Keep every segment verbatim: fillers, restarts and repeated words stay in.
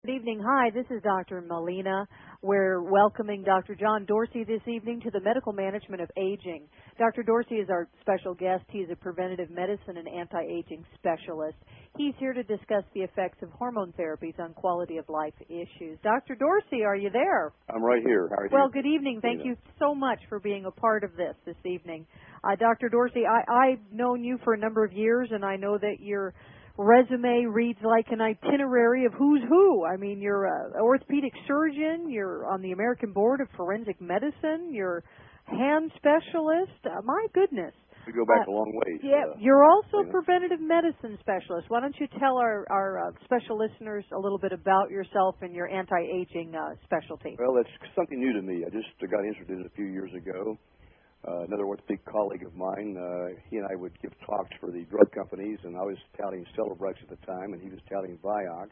Good evening. Hi, this is Doctor Molina. We're welcoming Doctor John Dorsey this evening to the medical management of aging. Doctor Dorsey is our special guest. He is a preventative medicine and anti-aging specialist. He's here to discuss the effects of hormone therapies on quality of life issues. Doctor Dorsey, are you there? I'm right here. How are you? Well, good evening. Thank you so much for being a part of this this evening. Uh, Doctor Dorsey, I, I've known you for a number of years, and I know that you're resume reads like an itinerary of who's who. I mean, you're an orthopedic surgeon, you're on the American Board of Forensic Medicine, you're hand specialist. Uh, my goodness. We go back uh, a long ways. Yeah, uh, you're also Lena. a preventative medicine specialist. Why don't you tell our, our uh, special listeners a little bit about yourself and your anti-aging uh, specialty? Well, that's something new to me. I just got interested in it a few years ago. Uh, another orthopedic colleague of mine, uh, he and I would give talks for the drug companies, and I was touting Celebrex at the time, and he was touting Vioxx.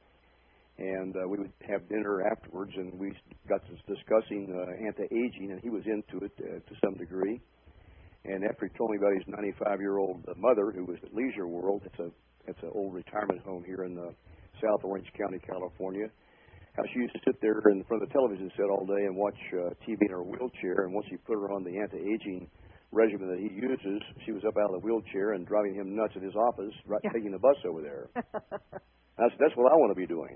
And uh, we would have dinner afterwards, and we got to discussing uh, anti-aging, and he was into it uh, to some degree. And after he told me about his ninety-five-year-old mother, who was at Leisure World, it's a it's an old retirement home here in uh, South Orange County, California, how she used to sit there in front of the television set all day and watch uh, T V in her wheelchair, and once he put her on the anti-aging regimen that he uses, she was up out of the wheelchair and driving him nuts at his office, right, Yeah. taking the bus over there. that's that's what I want to be doing.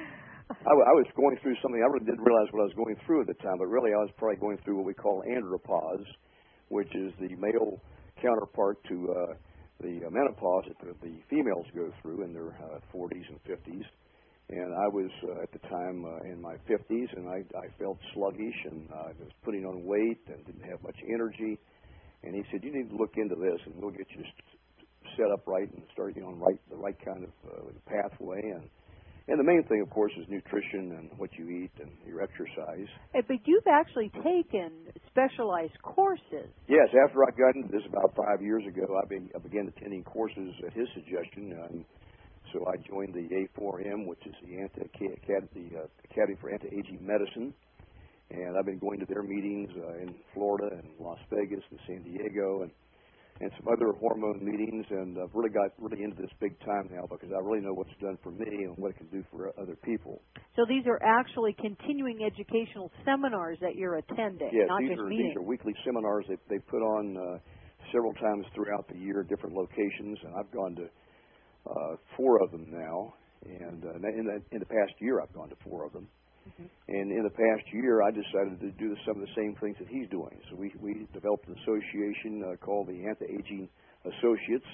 I, w- I was going through something, I really didn't realize what I was going through at the time, but really I was probably going through what we call andropause, which is the male counterpart to uh, the menopause that the, the females go through in their uh, forties and fifties. And I was, uh, at the time, uh, in my fifties, and I, I felt sluggish, and uh, I was putting on weight and didn't have much energy. And he said, you need to look into this, and we'll get you set up right and start you on right, the right kind of uh, pathway. And, and the main thing, of course, is nutrition and what you eat and your exercise. Hey, but you've actually taken specialized courses. Yes, after I got into this about five years ago, I, be, I began attending courses at his suggestion. And, So I joined the A four M, which is the, anti, the uh, Academy for Anti-Aging Medicine, and I've been going to their meetings uh, in Florida and Las Vegas and San Diego and, and some other hormone meetings, and I've really got really into this big time now because I really know what's done for me and what it can do for other people. So these are actually continuing educational seminars that you're attending, yes, not these just are, meetings. these are weekly seminars that they put on uh, several times throughout the year, different locations, and I've gone to Uh, four of them now, and uh, in, the, in the past year I've gone to four of them. Mm-hmm. And in the past year I decided to do some of the same things that he's doing. So we, we developed an association uh, called the Anti-Aging Associates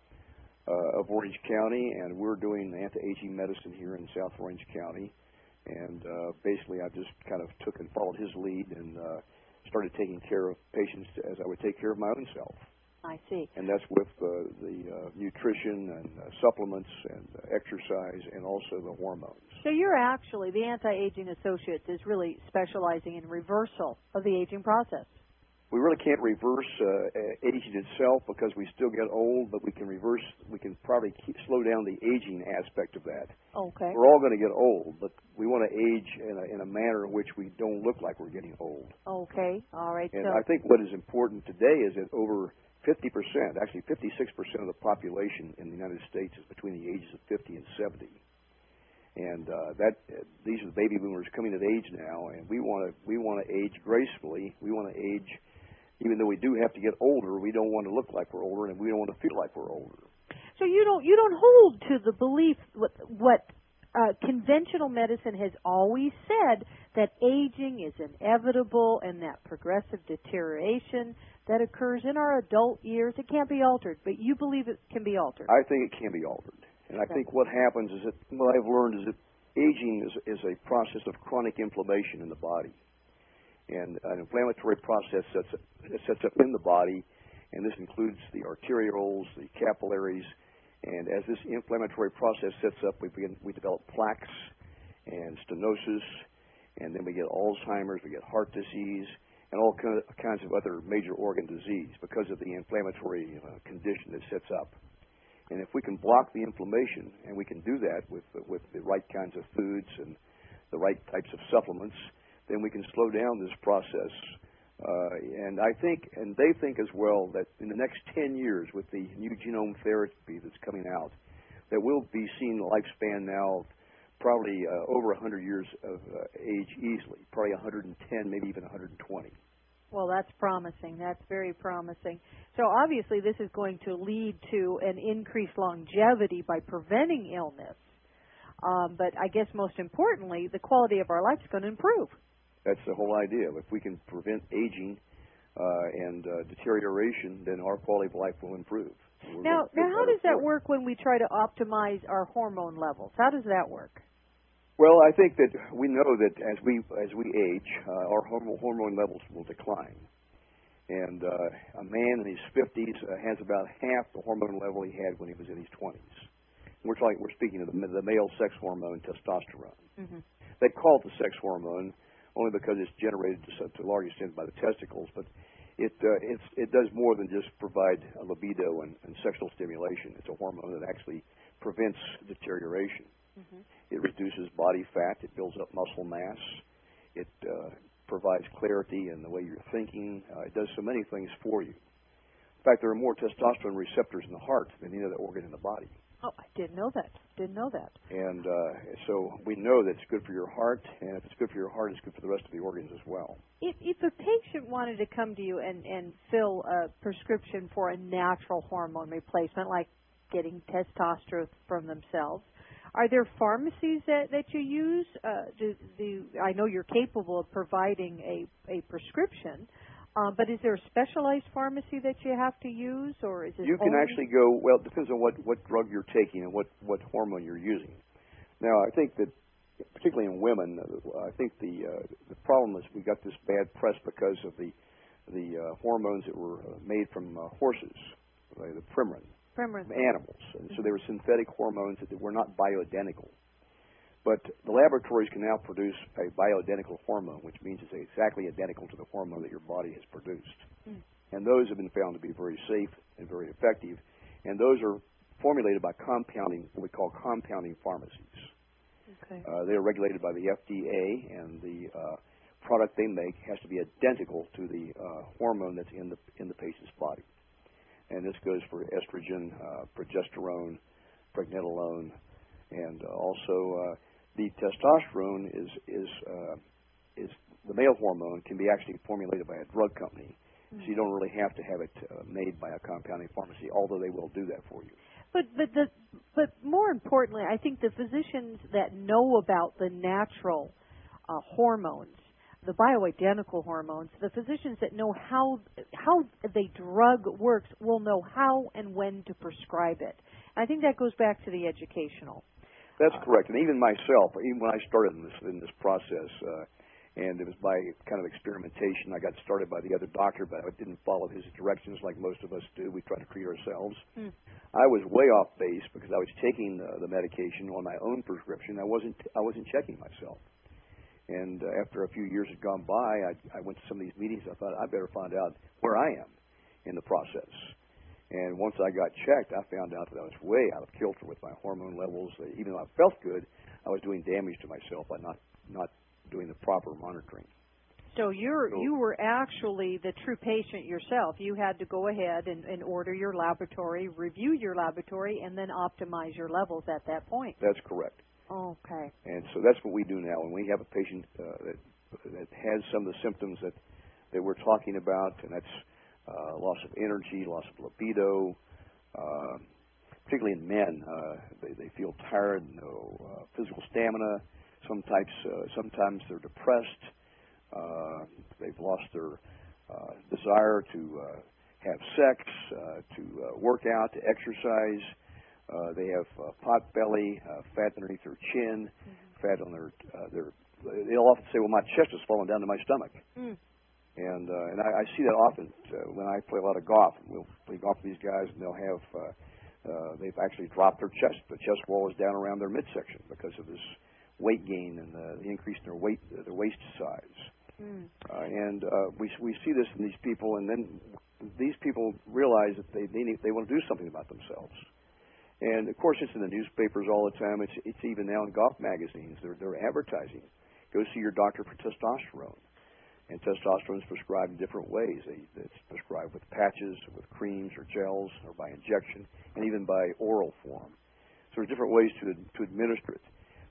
uh, of Orange County, and we're doing anti-aging medicine here in South Orange County. And uh, basically I just kind of took and followed his lead and uh, started taking care of patients as I would take care of my own self. I see. And that's with uh, the uh, nutrition and uh, supplements and uh, exercise and also the hormones. So you're actually, the Anti-Aging Associates is really specializing in reversal of the aging process. We really can't reverse uh, aging itself because we still get old, but we can reverse, we can probably keep, slow down the aging aspect of that. Okay. We're all going to get old, but we want to age in a, in a manner in which we don't look like we're getting old. Okay. All right. And so I think what is important today is that over fifty percent, actually fifty-six percent of the population in the United States is between the ages of fifty and seventy. And uh, that uh, these are the baby boomers coming of age now, and we want to we want to age gracefully. We want to age, even though we do have to get older. We don't want to look like we're older, and we don't want to feel like we're older. So you don't you don't hold to the belief what what uh, conventional medicine has always said, that aging is inevitable and that progressive deterioration that occurs in our adult years, it can't be altered, but you believe it can be altered. I think it can be altered. And I Okay. think what happens is that what I've learned is that aging is, is a process of chronic inflammation in the body. And an inflammatory process sets up, it sets up in the body, and this includes the arterioles, the capillaries, and as this inflammatory process sets up, we begin, we develop plaques and stenosis, and then we get Alzheimer's, we get heart disease, and all kinds of other major organ disease because of the inflammatory uh, condition that sets up. And if we can block the inflammation, and we can do that with with the right kinds of foods and the right types of supplements, then we can slow down this process. Uh, and I think, and they think as well, that in the next ten years with the new genome therapy that's coming out, that we'll be seeing a lifespan now of probably uh, over one hundred years of uh, age easily, probably one hundred ten, maybe even one hundred twenty. Well, that's promising. That's very promising. So obviously this is going to lead to an increased longevity by preventing illness. Um, but I guess most importantly, the quality of our life is going to improve. That's the whole idea. If we can prevent aging uh, and uh, deterioration, then our quality of life will improve. We're Now, now, how does that forward. work when we try to optimize our hormone levels? How does that work? Well, I think that we know that as we as we age, uh, our hormone, hormone levels will decline. And uh, a man in his fifties uh, has about half the hormone level he had when he was in his twenties. We're talking, we're speaking of the, the male sex hormone, testosterone. Mm-hmm. They call it the sex hormone only because it's generated to, to a large extent by the testicles, but it uh, it's, it does more than just provide a libido and, and sexual stimulation. It's a hormone that actually prevents deterioration. Mm-hmm. It reduces body fat. It builds up muscle mass. It uh, provides clarity in the way you're thinking. Uh, it does so many things for you. In fact, there are more testosterone receptors in the heart than any other organ in the body. Oh, I didn't know that. Didn't know that. And uh, so we know that it's good for your heart, and if it's good for your heart, it's good for the rest of the organs as well. If, if a patient wanted to come to you and, and fill a prescription for a natural hormone replacement, like getting testosterone from themselves, are there pharmacies that, that you use? Uh, do, do, I know you're capable of providing a, a prescription, uh, but is there a specialized pharmacy that you have to use, or is it You can only... actually go, well, it depends on what, what drug you're taking and what, what hormone you're using. Now, I think that, particularly in women, uh, I think the uh, the problem is we got this bad press because of the, the uh, hormones that were uh, made from uh, horses, like the Premarin. Premarin. Animals, and so they were synthetic hormones that were not bioidentical. But the laboratories can now produce a bioidentical hormone, which means it's exactly identical to the hormone that your body has produced. Mm. And those have been found to be very safe and very effective, and those are formulated by compounding, what we call compounding pharmacies. Okay. Uh, they are regulated by the F D A, and the uh, product they make has to be identical to the uh, hormone that's in the in the patient's body. And this goes for estrogen, uh, progesterone, pregnenolone, and uh, also uh, the testosterone is is uh, is the male hormone can be actually formulated by a drug company, mm-hmm. so you don't really have to have it uh, made by a compounding pharmacy, although they will do that for you. But but the but more importantly, I think the physicians that know about the natural uh, hormones, the bioidentical hormones, the physicians that know how how the drug works will know how and when to prescribe it. And I think that goes back to the educational. That's uh, correct. And even myself, even when I started in this in this process, uh, and it was by kind of experimentation. I got started by the other doctor, but I didn't follow his directions like most of us do. We try to treat ourselves. Hmm. I was way off base because I was taking the, the medication on my own prescription. I wasn't I wasn't checking myself. And uh, after a few years had gone by, I, I went to some of these meetings. I thought, I better find out where I am in the process. And once I got checked, I found out that I was way out of kilter with my hormone levels. Even though I felt good, I was doing damage to myself by not, not doing the proper monitoring. So you're, so, you were actually the true patient yourself. You had to go ahead and, and order your laboratory, review your laboratory, and then optimize your levels at that point. That's correct. Okay. And so that's what we do now. When we have a patient uh, that that has some of the symptoms that, that we're talking about, and that's uh, loss of energy, loss of libido, uh, particularly in men, uh, they, they feel tired, no uh, physical stamina. Sometimes, uh, sometimes they're depressed. Uh, they've lost their uh, desire to uh, have sex, uh, to uh, work out, to exercise. Uh, they have uh, pot belly, uh, fat underneath their chin, mm-hmm. fat on their uh, their. They'll often say, "Well, my chest is falling down to my stomach," mm. and uh, and I, I see that often uh, when I play a lot of golf. We'll play golf with these guys, and they'll have uh, uh, they've actually dropped their chest. The chest wall is down around their midsection because of this weight gain and the, the increase in their weight, their waist size. Mm. Uh, and uh, we we see this in these people, and then these people realize that they they, need, they want to do something about themselves. And of course, it's in the newspapers all the time. It's it's even now in golf magazines. They're they're advertising. Go see your doctor for testosterone. And testosterone is prescribed in different ways. It's prescribed with patches, with creams or gels, or by injection, and even by oral form. So there's different ways to to administer it.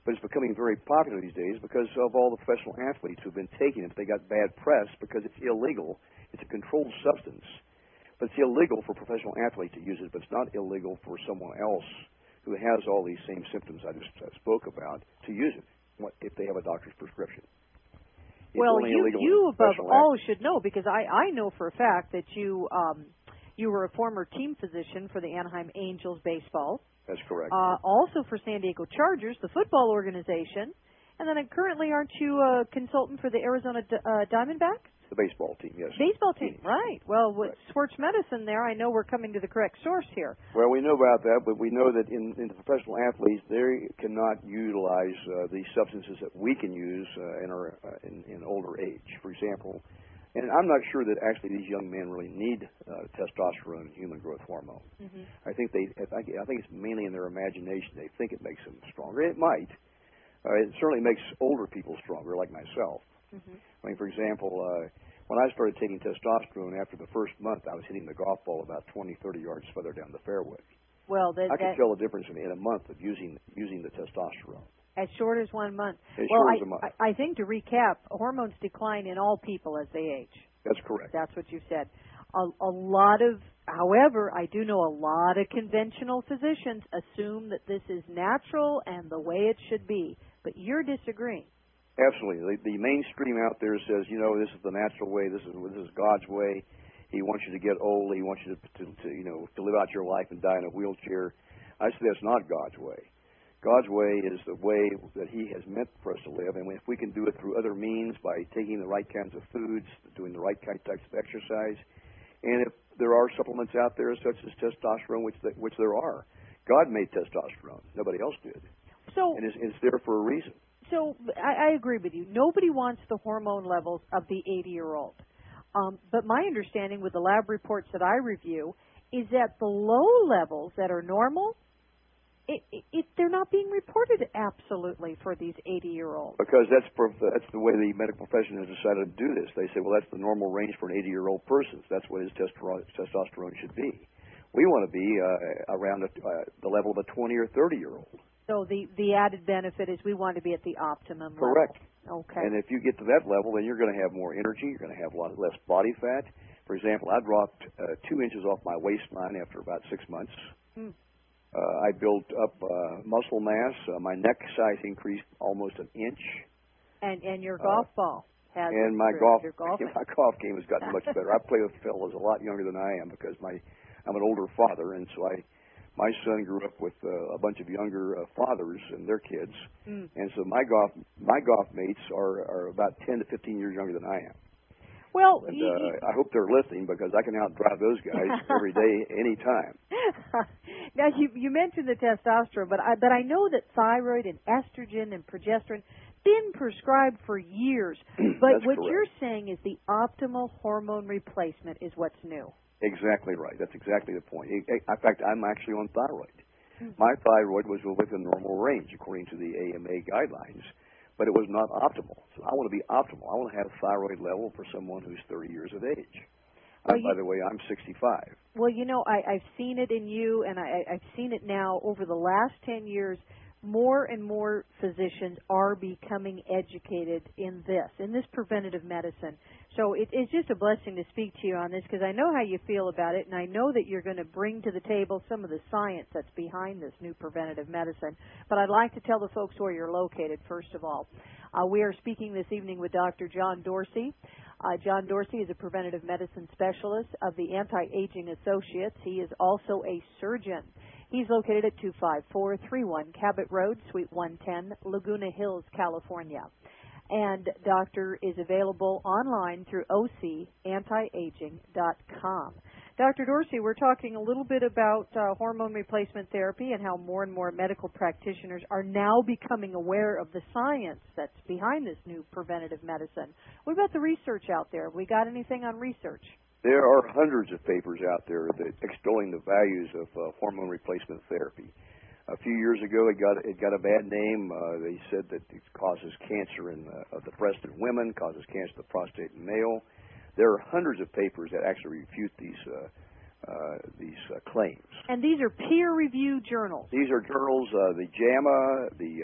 but it's becoming very popular these days because of all the professional athletes who've been taking it. They got bad press because it's illegal. It's a controlled substance. But it's illegal for professional athletes to use it, but it's not illegal for someone else who has all these same symptoms I just uh, spoke about to use it if they have a doctor's prescription. It's well, only you, illegal you above all athletes. should know, because I, I know for a fact that you um, you were a former team physician for the Anaheim Angels baseball. That's correct. Uh, also for San Diego Chargers, the football organization. And then uh, currently, aren't you a consultant for the Arizona D- uh, Diamondbacks? The baseball team, yes. Baseball team, Phoenix. right. Well, with Right. sports medicine there, I know we're coming to the correct source here. Well, we know about that, but we know that in, in the professional athletes, they cannot utilize uh, these substances that we can use uh, in our uh, in, in older age. For example, and I'm not sure that actually these young men really need uh, testosterone and human growth hormone. Mm-hmm. I think they, I think, I think it's mainly in their imagination. They think it makes them stronger. It might. Uh, it certainly makes older people stronger, like myself. Mm-hmm. I mean, for example, uh, when I started taking testosterone after the first month, I was hitting the golf ball about twenty, thirty yards further down the fairway. Well, that, I could that, tell the difference in, in a month of using using the testosterone. as short as one month. As well, short I, as a month. I, I think to recap, hormones decline in all people as they age. That's correct. That's what you said. A, a lot of, however, I do know a lot of conventional physicians assume that this is natural and the way it should be. But you're disagreeing. Absolutely. The, the mainstream out there says, you know, this is the natural way. This is this is God's way. He wants you to get old. He wants you to, to, to you know, to live out your life and die in a wheelchair. I say that's not God's way. God's way is the way that He has meant for us to live, and if we can do it through other means by taking the right kinds of foods, doing the right types of exercise, and if there are supplements out there such as testosterone, which the, which there are, God made testosterone. Nobody else did, So, and it's, it's there for a reason. So I, I agree with you. Nobody wants the hormone levels of the eighty-year-old. Um, but my understanding with the lab reports that I review is that the low levels that are normal, it, it, it, they're not being reported absolutely for these eighty-year-olds. Because that's prof- that's the way the medical profession has decided to do this. They say, well, that's the normal range for an eighty-year-old person. That's what his testosterone, testosterone should be. We want to be uh, around a, uh, the level of a twenty or thirty-year-old. So the, the added benefit is we want to be at the optimum Correct. level. Okay. And if you get to that level, then you're going to have more energy. You're going to have a lot less body fat. For example, I dropped uh, two inches off my waistline after about six months. Hmm. Uh, I built up uh, muscle mass. Uh, my neck size increased almost an inch. And and your golf uh, ball has and my improved. golf Your golfing. my golf game has gotten much better. I play with fellas a lot younger than I am because my I'm an older father, and so I my son grew up with uh, a bunch of younger uh, fathers and their kids, Mm. and so my golf my golf mates are are about ten to fifteen years younger than I am. Well, And, you, uh, I hope they're listening because I can outdrive those guys every day, anytime. Now you you mentioned the testosterone, but I but I know that thyroid and estrogen and progesterone been prescribed for years. But That's what correct. you're saying is the optimal hormone replacement is what's new. Exactly right. That's exactly the point. In fact, I'm actually on thyroid. Mm-hmm. My thyroid was within normal range according to the A M A guidelines, but it was not optimal. So I want to be optimal. I want to have thyroid level for someone who's thirty years of age. Well, uh, you, by the way, I'm sixty-five. Well, you know, I, I've seen it in you, and I, I've seen it now over the last ten years. More and more physicians are becoming educated in this, in this preventative medicine. So it, it's just a blessing to speak to you on this because I know how you feel about it, and I know that you're going to bring to the table some of the science that's behind this new preventative medicine. But I'd like to tell the folks where you're located, first of all. Uh, we are speaking this evening with Doctor John Dorsey. Uh, John Dorsey is a preventative medicine specialist of the Anti-Aging Associates. He is also a surgeon. He's located at two five four three one Cabot Road, Suite one ten, Laguna Hills, California. And Doctor is available online through O C anti aging dot com. Doctor Dorsey, we're talking a little bit about uh, hormone replacement therapy and how more and more medical practitioners are now becoming aware of the science that's behind this new preventative medicine. What about the research out there? Have we got anything on research? There are hundreds of papers out there that extolling the values of uh, hormone replacement therapy. A few years ago, it got it got a bad name. Uh, they said that it causes cancer in the, of the breast in women, causes cancer of the prostate in male. There are hundreds of papers that actually refute these uh, uh, these uh, claims. And these are peer-reviewed journals. These are journals, uh, the JAMA, the uh,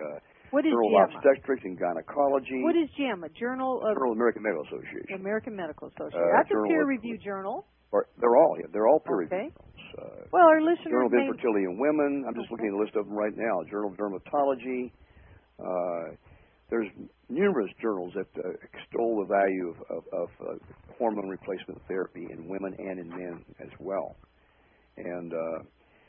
What is Journal of JAMA? Obstetrics and Gynecology. What is JAMA? Journal of Journal of American Medical Association. American Medical Association. Uh, That's a Journal peer-reviewed journal. Or, they're all yeah, they're all peer-reviewed Okay. journals. Uh, Well, our listeners Journal of may... Infertility in Women. I'm just Okay. looking at a list of them right now. Journal of Dermatology. Uh, there's numerous journals that uh, extol the value of, of, of uh, hormone replacement therapy in women and in men as well. And uh,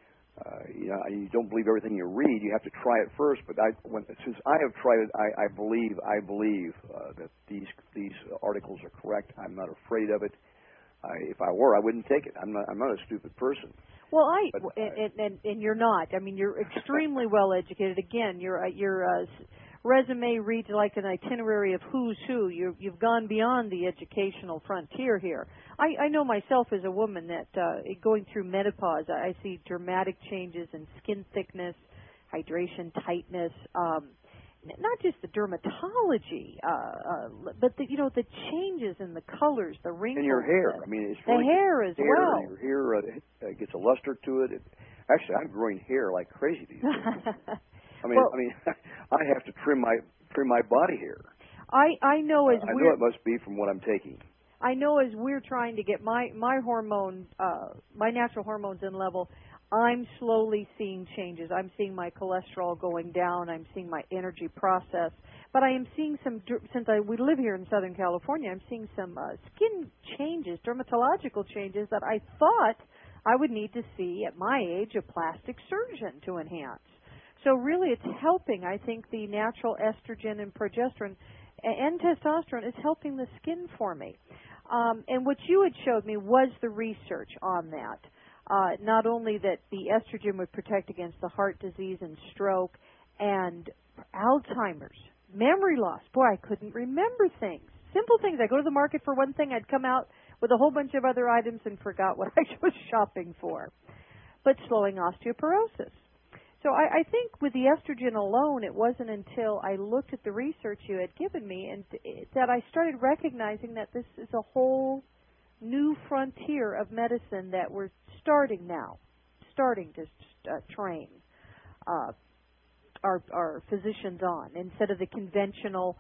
uh, you know, you don't believe everything you read. You have to try it first. But I, when, since I have tried it, I, I believe I believe uh, that these these articles are correct. I'm not afraid of it. I, if I were, I wouldn't take it. I'm not. I'm not a stupid person. Well, I But, uh, and, and and you're not. I mean, you're extremely well educated. Again, your uh, your uh, resume reads like an itinerary of who's who. You you've gone beyond the educational frontier here. I, I know myself as a woman that uh, going through menopause, I see dramatic changes in skin thickness, hydration, tightness. Um, not just the dermatology, uh, uh, but the, you know, the changes in the colors, the wrinkles. And your hair. The, I mean, it's the really hair as hair, well. Your hair uh, gets a luster to it. it. Actually, I'm growing hair like crazy these days. I mean, well, I mean, I have to trim my trim my body hair. I I know as Uh, I we're know it must be from what I'm taking. I know as we're trying to get my my hormone uh, my natural hormones in level. I'm slowly seeing changes. I'm seeing my cholesterol going down. I'm seeing my energy process. But I am seeing some, since I, we live here in Southern California, I'm seeing some uh, skin changes, dermatological changes that I thought I would need to see at my age a plastic surgeon to enhance. So really it's helping. I think the natural estrogen and progesterone and testosterone is helping the skin for me. Um, and what you had showed me was the research on that. Uh, not only that the estrogen would protect against the heart disease and stroke and Alzheimer's, memory loss. Boy, I couldn't remember things. Simple things. I go to the market for one thing, I'd come out with a whole bunch of other items and forgot what I was shopping for. But slowing osteoporosis. So I, I think with the estrogen alone, it wasn't until I looked at the research you had given me and that I started recognizing that this is a whole new frontier of medicine that we're starting now, starting to uh, train uh, our, our physicians on instead of the conventional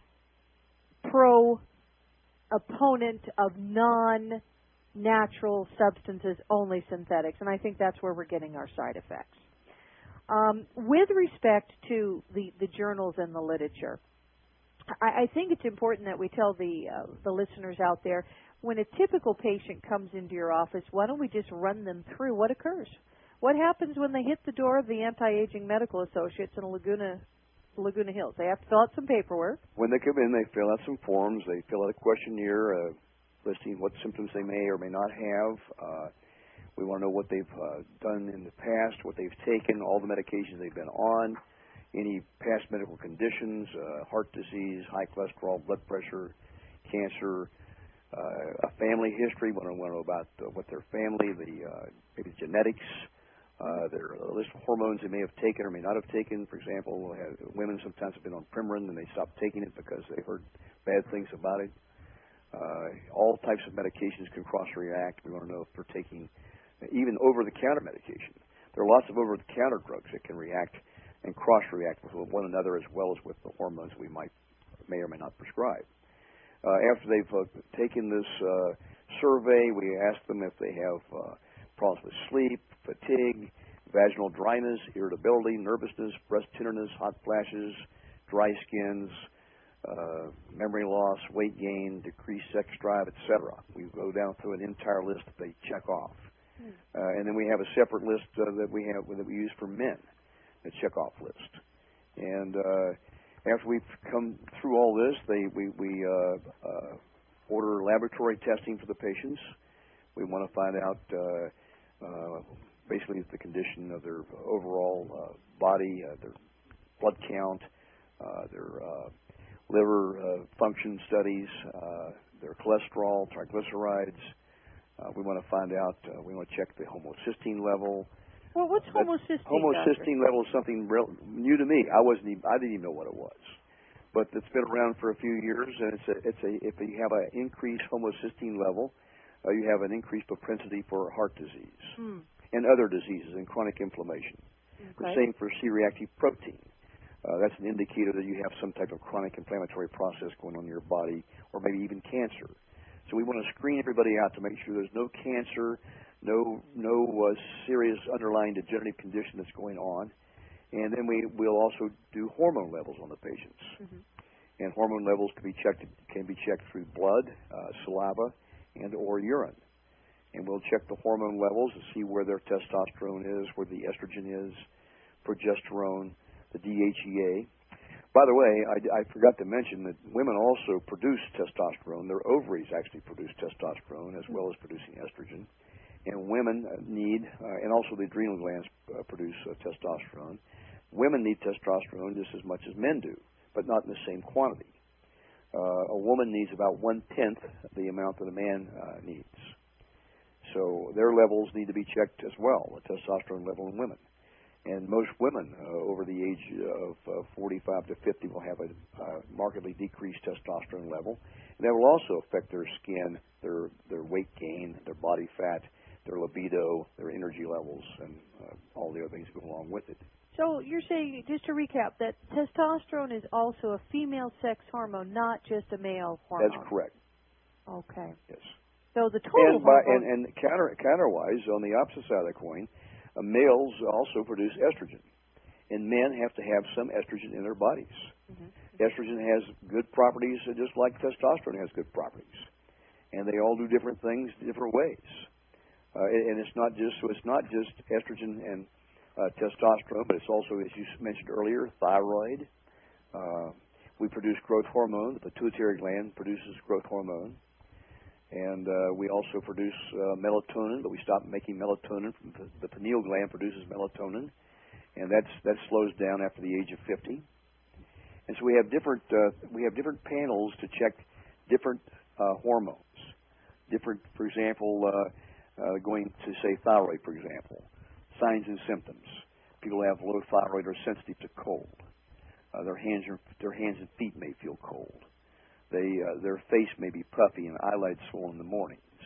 pro-opponent of non-natural substances, only synthetics. And I think that's where we're getting our side effects. Um, with respect to the, the journals and the literature, I, I think it's important that we tell the uh, the listeners out there, when a typical patient comes into your office, why don't we just run them through what occurs? What happens when they hit the door of the Anti-Aging Medical Associates in Laguna Laguna Hills? They have to fill out some paperwork. When they come in, they fill out some forms. They fill out a questionnaire uh, listing what symptoms they may or may not have. Uh, we want to know what they've uh, done in the past, what they've taken, all the medications they've been on, any past medical conditions, uh, heart disease, high cholesterol, blood pressure, cancer, uh, a family history. We want to know about uh, what their family, the uh, maybe genetics, uh, their uh, list of hormones they may have taken or may not have taken. For example, have, women sometimes have been on Premarin and they stop taking it because they heard bad things about it. Uh, all types of medications can cross-react. We want to know if they're taking even over-the-counter medication. There are lots of over-the-counter drugs that can react and cross-react with one another as well as with the hormones we might may or may not prescribe. Uh, after they've uh, taken this uh, survey, we ask them if they have uh, problems with sleep, fatigue, vaginal dryness, irritability, nervousness, breast tenderness, hot flashes, dry skins, uh, memory loss, weight gain, decreased sex drive, et cetera. We go down through an entire list that they check off. Uh, and then we have a separate list uh, that we have that we use for men, a check-off list. And uh, after we've come through all this, they we, we uh, uh, order laboratory testing for the patients. We want to find out uh, uh, basically the condition of their overall uh, body, uh, their blood count, uh, their uh, liver uh, function studies, uh, their cholesterol, triglycerides. Uh, we want to find out, uh, we want to check the homocysteine level. Well, what's Uh, homocysteine, Homocysteine level is something real, new to me. I wasn't even, I didn't even know what it was. But it's been around for a few years, and it's a, it's a, if you have an increased homocysteine level, uh, you have an increased propensity for heart disease Hmm. and other diseases and chronic inflammation. Okay. The same for C-reactive protein. uh, that's an indicator that you have some type of chronic inflammatory process going on in your body, or maybe even cancer. So we want to screen everybody out to make sure there's no cancer, no no uh, serious underlying degenerative condition that's going on. And then we will also do hormone levels on the patients. Mm-hmm. And hormone levels can be checked can be checked through blood, uh, saliva, and or urine. And we'll check the hormone levels to see where their testosterone is, where the estrogen is, progesterone, the D H E A. By the way, I, I forgot to mention that women also produce testosterone. Their ovaries actually produce testosterone as well as producing estrogen. And women need, uh, and also the adrenal glands uh, produce uh, testosterone. Women need testosterone just as much as men do, but not in the same quantity. Uh, a woman needs about one-tenth the amount that a man uh, needs. So their levels need to be checked as well, the testosterone level in women. And most women uh, over the age of uh, forty-five to fifty will have a uh, markedly decreased testosterone level. And that will also affect their skin, their, their weight gain, their body fat, their libido, their energy levels, and uh, all the other things that go along with it. So you're saying, just to recap, that testosterone is also a female sex hormone, not just a male hormone? That's correct. Okay. Yes. So the total and, by, hormone... and, and counter, counterwise, on the opposite side of the coin, uh, males also produce estrogen. And men have to have some estrogen in their bodies. Mm-hmm. Estrogen has good properties just like testosterone has good properties. And they all do different things different ways. Uh, and it's not just so it's not just estrogen and uh, testosterone, but it's also, as you mentioned earlier, thyroid. Uh, we produce growth hormone. The pituitary gland produces growth hormone, and uh, we also produce uh, melatonin. But we stopped making melatonin. From the, the pineal gland produces melatonin, and that's that slows down after the age of fifty. And so we have different uh, we have different panels to check different uh, hormones. Different, for example. Uh, Uh, going to, say, thyroid, for example, signs and symptoms. People who have low thyroid are sensitive to cold. Uh, their hands are, their hands and feet may feel cold. They, uh, their face may be puffy and eyelids swollen in the mornings.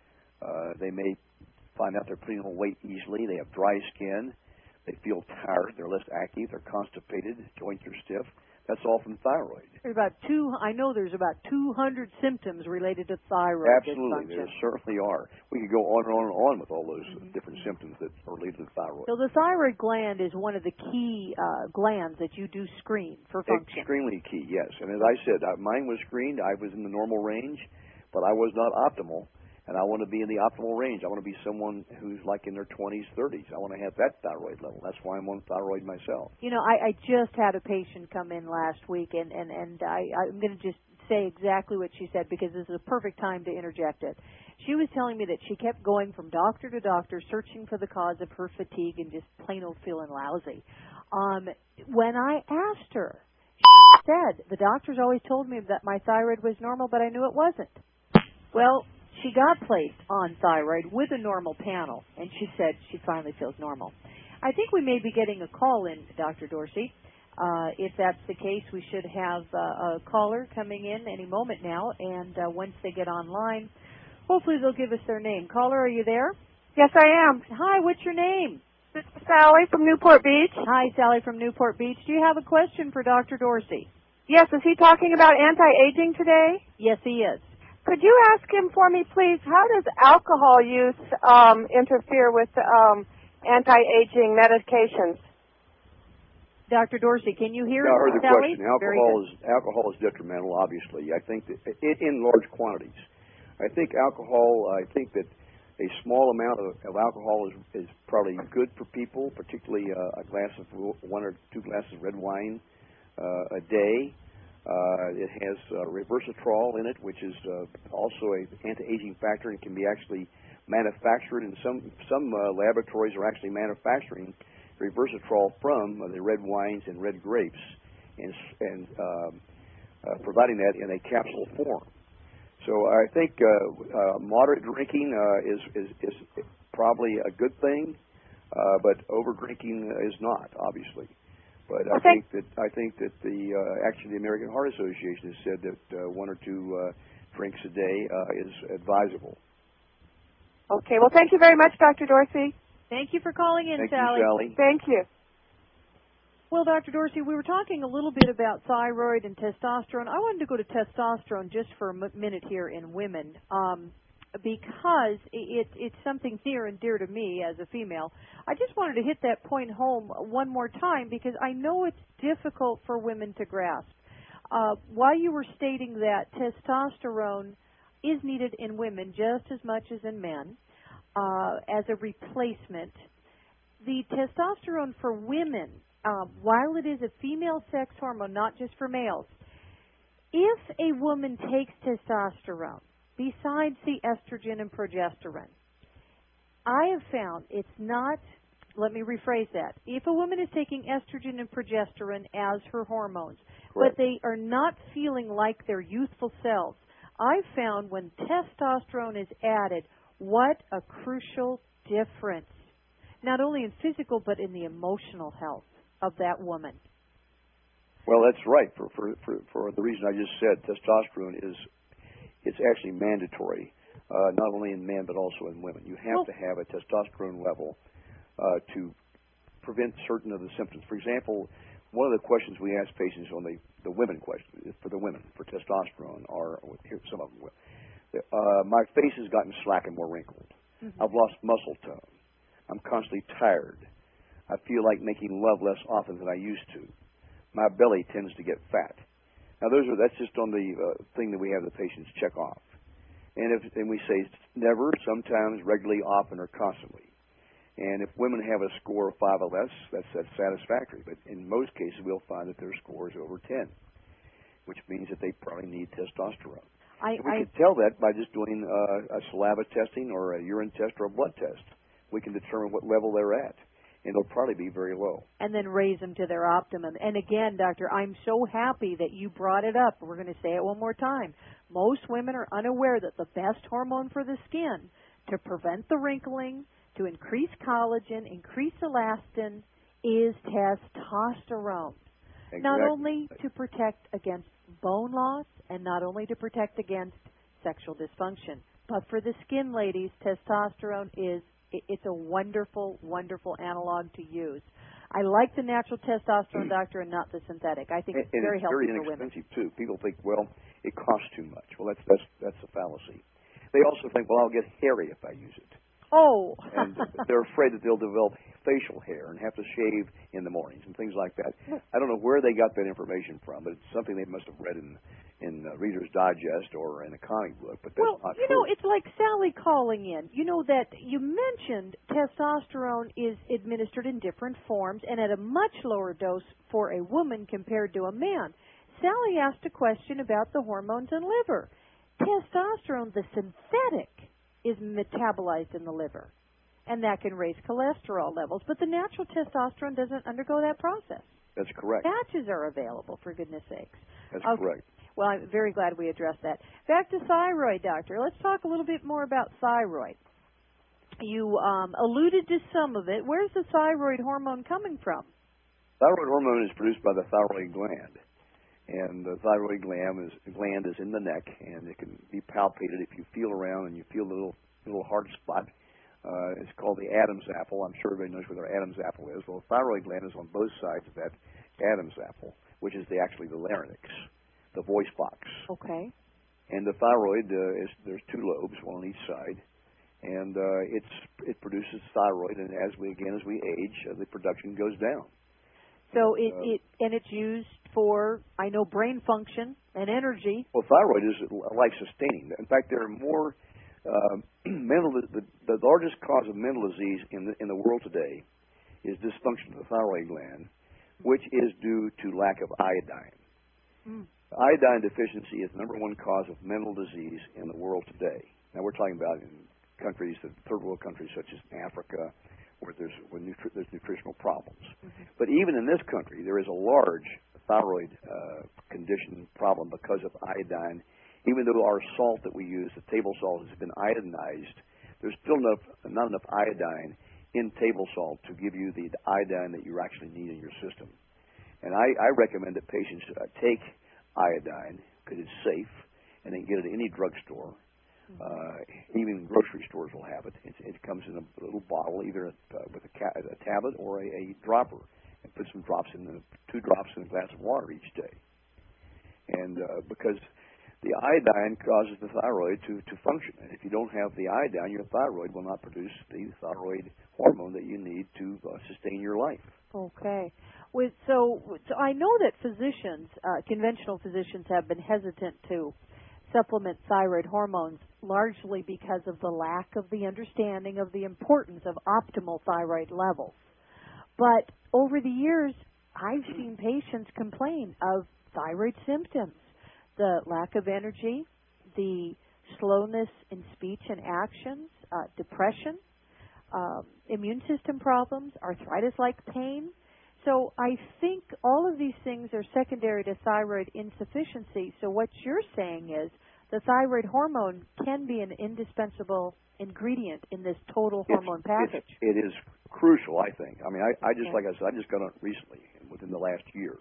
Uh, they may find out they're putting on weight easily. They have dry skin. They feel tired. They're less active. They're constipated. Joints are stiff. That's all from thyroid. There's about two. I know there's about two hundred symptoms related to thyroid Absolutely, dysfunction. there certainly are. We could go on and on and on with all those mm-hmm. different symptoms that are related to thyroid. So the thyroid gland is one of the key uh, glands that you do screen for function. Extremely key, yes. And as I said, uh, mine was screened. I was in the normal range, but I was not optimal. And I want to be in the optimal range. I want to be someone who's like in their twenties, thirties. I want to have that thyroid level. That's why I'm on thyroid myself. You know, I, I just had a patient come in last week, and, and, and I, I'm going to just say exactly what she said because this is a perfect time to interject it. She was telling me that she kept going from doctor to doctor searching for the cause of her fatigue and just plain old feeling lousy. Um, when I asked her, she said, the doctors always told me that my thyroid was normal, but I knew it wasn't. Well, she got placed on thyroid with a normal panel, and she said she finally feels normal. I think we may be getting a call in, Doctor Dorsey. Uh, if that's the case, we should have uh, a caller coming in any moment now, and uh, once they get online, hopefully they'll give us their name. Caller, are you there? Yes, I am. Hi, what's your name? This is Sally from Newport Beach. Hi, Sally from Newport Beach. Do you have a question for Doctor Dorsey? Yes, is he talking about anti-aging today? Yes, he is. Could you ask him for me, please, how does alcohol use um, interfere with um, anti-aging medications? Doctor Dorsey, can you hear no, I heard the Sally? question. Alcohol is, alcohol is detrimental, obviously. I think that it, in large quantities. I think alcohol, I think that a small amount of, of alcohol is, is probably good for people, particularly uh, a glass of one or two glasses of red wine uh, a day. Uh, it has uh, resveratrol in it, which is uh, also an anti-aging factor and can be actually manufactured. And some some uh, laboratories are actually manufacturing resveratrol from uh, the red wines and red grapes, and and um, uh, providing that in a capsule form. So I think uh, uh, moderate drinking uh, is, is is probably a good thing, uh, but over drinking is not, obviously. But I okay. think that I think that the uh, actually the American Heart Association has said that uh, one or two uh, drinks a day uh, is advisable. Okay. Well, thank you very much, Doctor Dorsey. Thank you for calling in, Thank Sally. you, Sally. Thank you. Well, Doctor Dorsey, we were talking a little bit about thyroid and testosterone. I wanted to go to testosterone just for a m- minute here in women, um, because it, it's something near and dear to me as a female. I just wanted to hit that point home one more time because I know it's difficult for women to grasp. Uh, while you were stating that testosterone is needed in women just as much as in men uh, as a replacement, the testosterone for women, Um, while it is a female sex hormone, not just for males, if a woman takes testosterone, besides the estrogen and progesterone, I have found it's not, let me rephrase that, if a woman is taking estrogen and progesterone as her hormones, Correct. but they are not feeling like their youthful selves, I've found when testosterone is added, what a crucial difference, not only in physical but in the emotional health of that woman. Well, that's right. For, for for for the reason I just said, testosterone is it's actually mandatory, uh, not only in men but also in women. You have well, to have a testosterone level uh, to prevent certain of the symptoms. For example, one of the questions we ask patients on the the women question for the women for testosterone are here some of them. Uh, my face has gotten slack and more wrinkled. Mm-hmm. I've lost muscle tone. I'm constantly tired. I feel like making love less often than I used to. My belly tends to get fat. Now, those are that's just on the uh, thing that we have the patients check off. And if and we say never, sometimes, regularly, often, or constantly. And if women have a score of five or less, that's that's satisfactory. But in most cases, we'll find that their score is over ten, which means that they probably need testosterone. I, and we I, can tell that by just doing uh, a saliva testing or a urine test or a blood test. We can determine what level they're at. And it'll probably be very low. And then raise them to their optimum. And again, Doctor, I'm so happy that you brought it up. We're going to say it one more time. Most women are unaware that the best hormone for the skin to prevent the wrinkling, to increase collagen, increase elastin, is testosterone. Exactly. Not only to protect against bone loss and not only to protect against sexual dysfunction, but for the skin, ladies, testosterone is it's a wonderful, wonderful analog to use. I like the natural testosterone, doctor, and not the synthetic. I think and, it's and very it's healthy very for women. inexpensive too. People think, well, it costs too much. Well, that's that's that's a fallacy. They also think, well, I'll get hairy if I use it. Oh. And they're afraid that they'll develop facial hair and have to shave in the mornings and things like that. I don't know where they got that information from, but it's something they must have read in in uh, Reader's Digest or in a comic book. But that's well, not you true. know, it's like Sally calling in. You know that you mentioned testosterone is administered in different forms and at a much lower dose for a woman compared to a man. Sally asked a question about the hormones in liver. Testosterone, the synthetic, is metabolized in the liver, and that can raise cholesterol levels. But the natural testosterone doesn't undergo that process. That's correct. Patches are available, for goodness sakes. That's okay. correct. Well, I'm very glad we addressed that. Back to thyroid, doctor. Let's talk a little bit more about thyroid. You um, alluded to some of it. Where's the thyroid hormone coming from? Thyroid hormone is produced by the thyroid gland. And the thyroid gland is, gland is in the neck, and it can be palpated if you feel around and you feel a little, little hard spot. Uh, it's called the Adam's apple. I'm sure everybody knows where their Adam's apple is. Well, the thyroid gland is on both sides of that Adam's apple, which is the, actually the larynx, the voice box. Okay. And the thyroid uh, is there's two lobes, one on each side, and uh, it's it produces thyroid. And as we again as we age, uh, the production goes down. So and, it, uh, it and it's used for I know brain function and energy. Well, thyroid is life sustaining. In fact, there are more uh, mental. The, the largest cause of mental disease in the in the world today is dysfunction of the thyroid gland, which is due to lack of iodine. Mm. Iodine deficiency is the number one cause of mental disease in the world today. Now, we're talking about in countries, the third world countries such as Africa, where there's, where nutri- there's nutritional problems. Mm-hmm. But even in this country, there is a large thyroid uh, condition problem because of iodine. Even though our salt that we use, the table salt, has been iodinized, there's still enough, not enough iodine in table salt to give you the iodine that you actually need in your system. And I, I recommend that patients uh, take iodine because it's safe, and they can get it at any drugstore. Mm-hmm. Uh, even grocery stores will have it. It, it comes in a little bottle, either uh, with a, ca- a tablet or a, a dropper, and put some drops in the two drops in a glass of water each day. And uh, because the iodine causes the thyroid to, to function, and if you don't have the iodine, your thyroid will not produce the thyroid hormone that you need to uh, sustain your life. Okay. With, so, so I know that physicians, uh, conventional physicians, have been hesitant to supplement thyroid hormones largely because of the lack of the understanding of the importance of optimal thyroid levels. But over the years, I've seen patients complain of thyroid symptoms, the lack of energy, the slowness in speech and actions, uh, depression, um, immune system problems, arthritis-like pain. So I think all of these things are secondary to thyroid insufficiency. So what you're saying is the thyroid hormone can be an indispensable ingredient in this total hormone it's, package. It's, it is crucial, I think. I mean, I, I just, like I said, I just got on it recently, within the last year.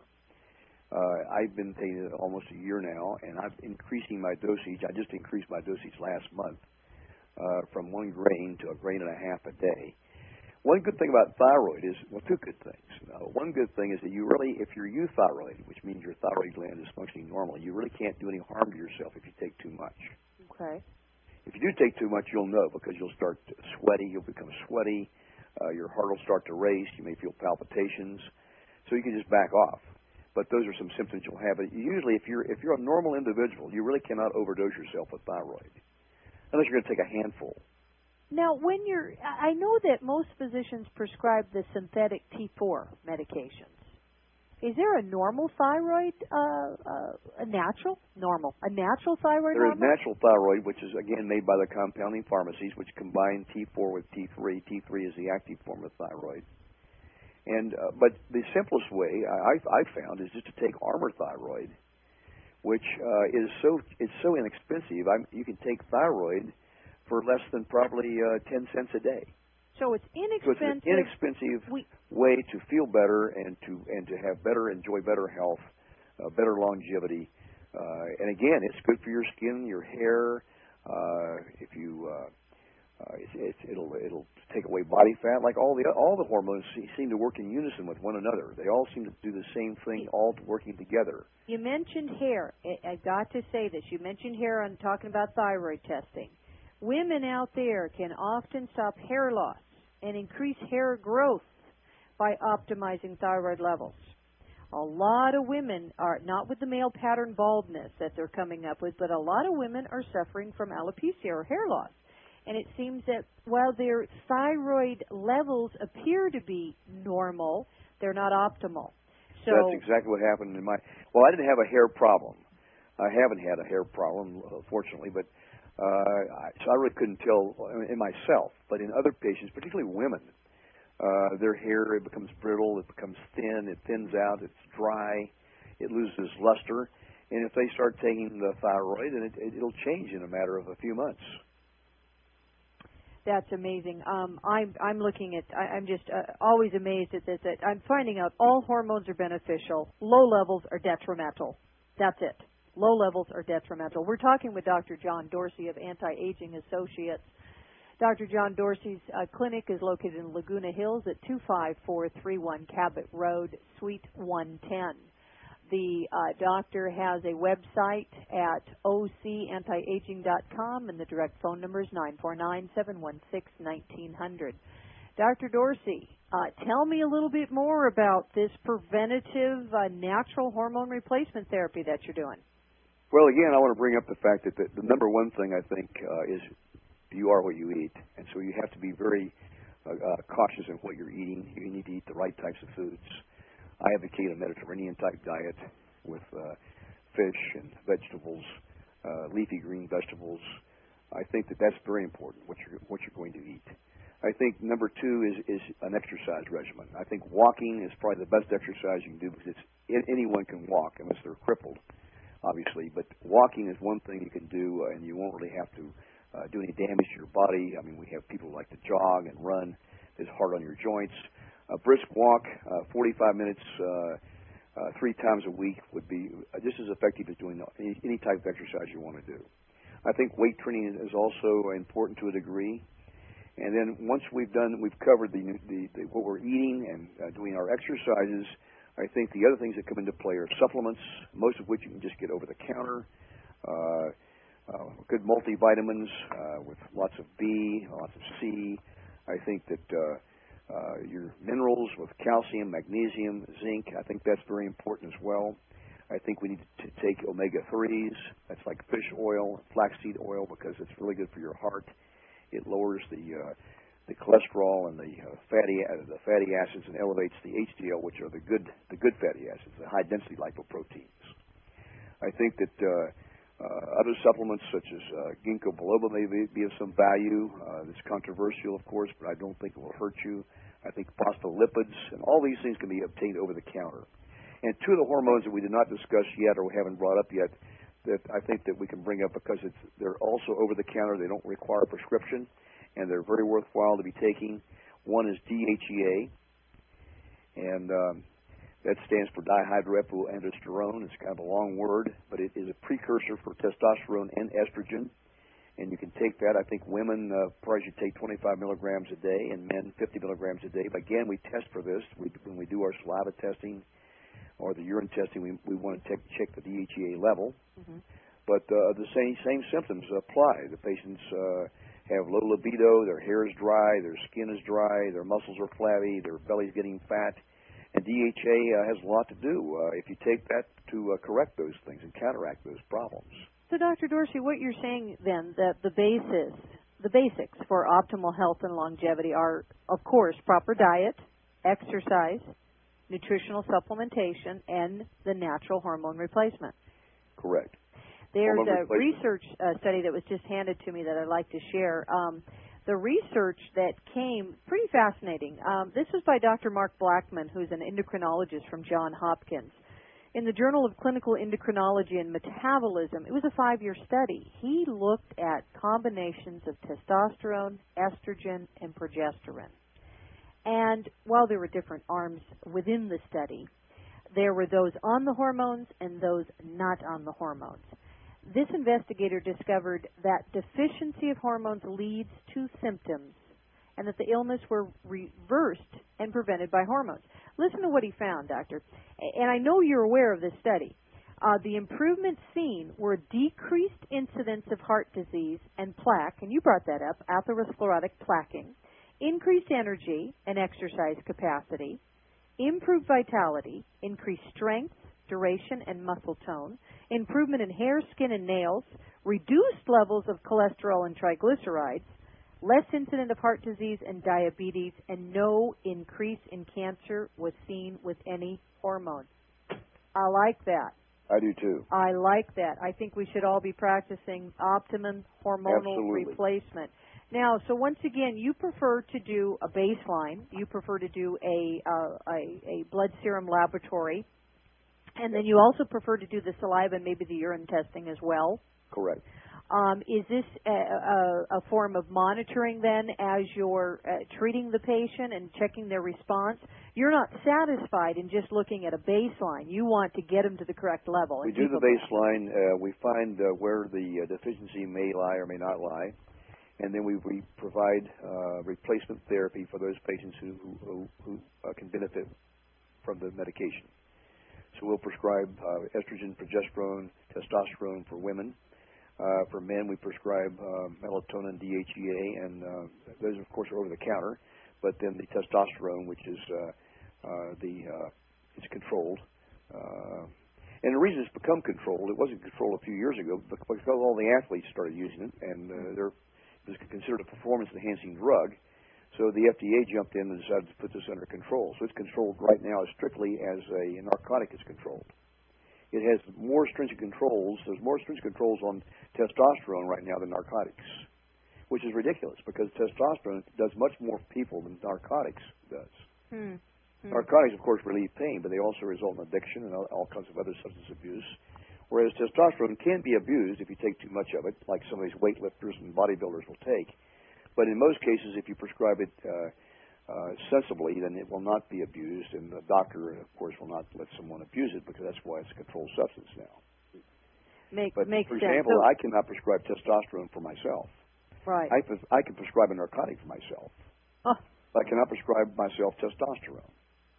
Uh, I've been taking it almost a year now, and I'm increasing my dosage. I just increased my dosage last month uh, from one grain to a grain and a half a day. One good thing about thyroid is, well, two good things. Uh, one good thing is that you really, if you're euthyroid, which means your thyroid gland is functioning normally, you really can't do any harm to yourself if you take too much. Okay. If you do take too much, you'll know, because you'll start sweaty, you'll become sweaty, uh, your heart will start to race, you may feel palpitations, so you can just back off. But those are some symptoms you'll have. But usually, if you're if you're a normal individual, you really cannot overdose yourself with thyroid, unless you're going to take a handful. Now, when you're, I know that most physicians prescribe the synthetic T four medications. Is there a normal thyroid, uh, uh, a natural, normal, a natural thyroid There is hormone? natural thyroid, which is, again, made by the compounding pharmacies, which combine T four with T three. T three is the active form of thyroid. And uh, but the simplest way I, I've found is just to take Armour Thyroid, which uh, is so it's so inexpensive. I'm, you can take thyroid for less than probably uh, ten cents a day. So it's inexpensive. So it's an inexpensive we, way to feel better and to and to have better, enjoy better health, uh, better longevity. Uh, and again, it's good for your skin, your hair. Uh, if you uh, uh, it's, it's, it'll it'll take away body fat. Like all the all the hormones seem to work in unison with one another. They all seem to do the same thing, all working together. You mentioned hair. I, I got to say this. You mentioned hair on talking about thyroid testing. Women out there can often stop hair loss and increase hair growth by optimizing thyroid levels. A lot of women are, not with the male pattern baldness that they're coming up with, but a lot of women are suffering from alopecia or hair loss. And it seems that while their thyroid levels appear to be normal, they're not optimal. So that's exactly what happened in my, well, I didn't have a hair problem. I haven't had a hair problem, uh, fortunately, but Uh, I, so I really couldn't tell in myself, but in other patients, particularly women, uh, their hair, it becomes brittle, it becomes thin, it thins out, it's dry, it loses luster, and if they start taking the thyroid, then it, it, it'll change in a matter of a few months. That's amazing. Um, I'm I'm looking at. I, I'm just uh, always amazed at this. That I'm finding out all hormones are beneficial. Low levels are detrimental. That's it. Low levels are detrimental. We're talking with Doctor John Dorsey of Anti-Aging Associates. Doctor John Dorsey's uh, clinic is located in Laguna Hills at two five four three one Cabot Road, Suite one ten. The uh, doctor has a website at o c anti aging dot com, and the direct phone number is nine four nine, seven one six, one nine zero zero. Doctor Dorsey, uh, tell me a little bit more about this preventative uh, natural hormone replacement therapy that you're doing. Well, again, I want to bring up the fact that the, the number one thing, I think, uh, is you are what you eat. And so you have to be very uh, uh, cautious in what you're eating. You need to eat the right types of foods. I advocate a Mediterranean-type diet with uh, fish and vegetables, uh, leafy green vegetables. I think that that's very important, what you're, what you're going to eat. I think number two is, is an exercise regimen. I think walking is probably the best exercise you can do, because it's, anyone can walk unless they're crippled, obviously, but walking is one thing you can do, uh, and you won't really have to uh, do any damage to your body. I mean, we have people who like to jog and run. It's hard on your joints. A brisk walk, uh, forty-five minutes, uh, uh, three times a week would be just as effective as doing any, any type of exercise you want to do. I think weight training is also important to a degree, And then once we've done, we've covered the, the, the what we're eating and uh, doing our exercises, I think the other things that come into play are supplements, most of which you can just get over the counter. Uh, uh, good multivitamins uh, with lots of B, lots of C. I think that uh, uh, your minerals with calcium, magnesium, zinc, I think that's very important as well. I think we need to take omega threes. That's like fish oil, flaxseed oil, because it's really good for your heart. It lowers the uh, the cholesterol and the uh, fatty uh, the fatty acids and elevates the H D L, which are the good the good fatty acids, the high density lipoproteins. I think that uh, uh, other supplements such as uh, ginkgo biloba may be, be of some value. Uh, it's controversial, of course, but I don't think it will hurt you. I think phospholipids and all these things can be obtained over the counter. And two of the hormones that we did not discuss yet or we haven't brought up yet that I think that we can bring up because it's they're also over the counter. They don't require a prescription, and they're very worthwhile to be taking. One is D H E A, and um, that stands for dihydroepiandrosterone. It's kind of a long word, but it is a precursor for testosterone and estrogen, and you can take that. I think women uh, probably should take twenty-five milligrams a day, and men fifty milligrams a day. But again, we test for this. We, when we do our saliva testing or the urine testing, we, we want to check, check the D H E A level. Mm-hmm. But uh, the same same symptoms apply. The patients uh, have low libido, their hair is dry, their skin is dry, their muscles are flabby, their belly's getting fat. And D H A uh, has a lot to do uh, if you take that to uh, correct those things and counteract those problems. So, Doctor Dorsey, what you're saying then, that the basis, the basics for optimal health and longevity are, of course, proper diet, exercise, nutritional supplementation, and the natural hormone replacement. Correct. There's a research uh, study that was just handed to me that I'd like to share. Um, the research that came, pretty fascinating. Um, this is by Doctor Mark Blackman, who's an endocrinologist from Johns Hopkins. In the Journal of Clinical Endocrinology and Metabolism, it was a five-year study. He looked at combinations of testosterone, estrogen, and progesterone. And while there were different arms within the study, there were those on the hormones and those not on the hormones. This investigator discovered that deficiency of hormones leads to symptoms and that the illness were reversed and prevented by hormones. Listen to what he found, Doctor. And I know you're aware of this study. Uh, the improvements seen were decreased incidence of heart disease and plaque, and you brought that up, atherosclerotic plaquing, increased energy and exercise capacity, improved vitality, increased strength, duration, and muscle tone, improvement in hair, skin, and nails, reduced levels of cholesterol and triglycerides, less incident of heart disease and diabetes, and no increase in cancer was seen with any hormone. I like that. I do too. I like that. I think we should all be practicing optimum hormonal Absolutely. replacement. Now, so once again, you prefer to do a baseline. You prefer to do a, uh, a, a blood serum laboratory. And then you also prefer to do the saliva and maybe the urine testing as well. Correct. Um, is this a, a, a form of monitoring then as you're uh, treating the patient and checking their response? You're not satisfied in just looking at a baseline. You want to get them to the correct level. We do the baseline. Uh, we find uh, where the uh, deficiency may lie or may not lie. And then we, we provide uh, replacement therapy for those patients who, who, who uh, can benefit from the medication. So we'll prescribe uh, estrogen, progesterone, testosterone for women. Uh, for men, we prescribe uh, melatonin, D H E A, and uh, those, of course, are over the counter. But then the testosterone, which is uh, uh, the uh, it's controlled. Uh, and the reason it's become controlled, it wasn't controlled a few years ago, because all the athletes started using it, and uh, they're it was considered a performance-enhancing drug. So the F D A jumped in and decided to put this under control. So it's controlled right now as strictly as a narcotic is controlled. It has more stringent controls. There's more stringent controls on testosterone right now than narcotics, which is ridiculous because testosterone does much more for people than narcotics does. Hmm. Hmm. Narcotics, of course, relieve pain, but they also result in addiction and all, all kinds of other substance abuse. Whereas testosterone can be abused if you take too much of it, like some of these weightlifters and bodybuilders will take. But in most cases, if you prescribe it uh, uh, sensibly, then it will not be abused, and the doctor, of course, will not let someone abuse it because that's why it's a controlled substance now. Make, but, makes for sense. example, So, I cannot prescribe testosterone for myself. Right. I, pres- I can prescribe a narcotic for myself. Oh. I cannot prescribe myself testosterone.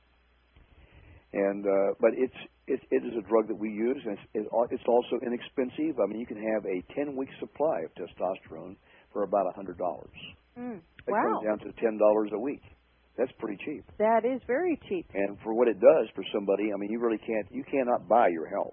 And uh, but it's it, it is a drug that we use, and it's, it's also inexpensive. I mean, you can have a ten-week supply of testosterone for about a hundred dollars. Mm. It Wow. comes down to ten dollars a week. That's pretty cheap. That is very cheap. And for what it does for somebody, I mean, you really can't. You cannot buy your health.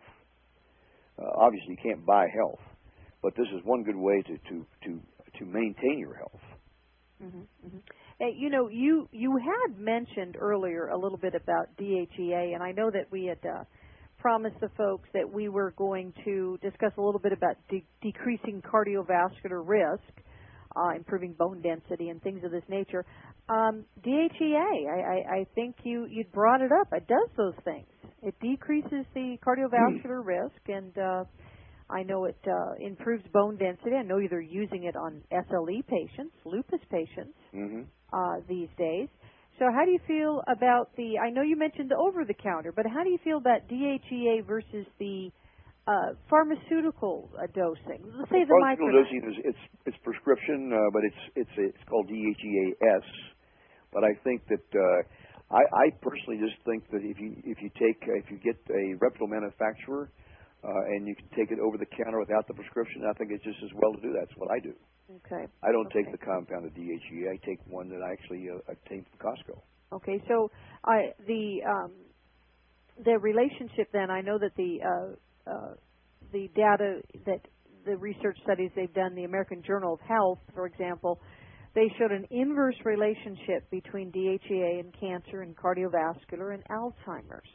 Uh, obviously, you can't buy health, but this is one good way to to to, to maintain your health. Mm-hmm, mm-hmm. Hey, you know, you you had mentioned earlier a little bit about D H E A, and I know that we had uh, promised the folks that we were going to discuss a little bit about de- decreasing cardiovascular risk, uh, improving bone density, and things of this nature. Um, D H E A, I, I, I think you you brought it up. It does those things. It decreases the cardiovascular risk, and uh, I know it uh, improves bone density. I know they're using it on S L E patients, lupus patients. Mm-hmm. Uh, these days. So how do you feel about the, I know you mentioned the over-the-counter, but how do you feel about D H E A versus the uh, pharmaceutical uh, dosing? Let's say well, the pharmaceutical microdose. dosing is it's, it's prescription, uh, but it's it's it's called D H E A S. But I think that uh, I, I personally just think that if you if you take uh, if you get a reputable manufacturer uh, and you can take it over the counter without the prescription, I think it's just as well to do that. That's what I do. Okay. I don't okay. take the compounded D H E A. I take one that I actually uh, obtained from Costco. Okay, so I the um, the relationship then, I know that the uh, uh, the data that the research studies they've done, the American Journal of Health, for example, they showed an inverse relationship between D H E A and cancer and cardiovascular and Alzheimer's.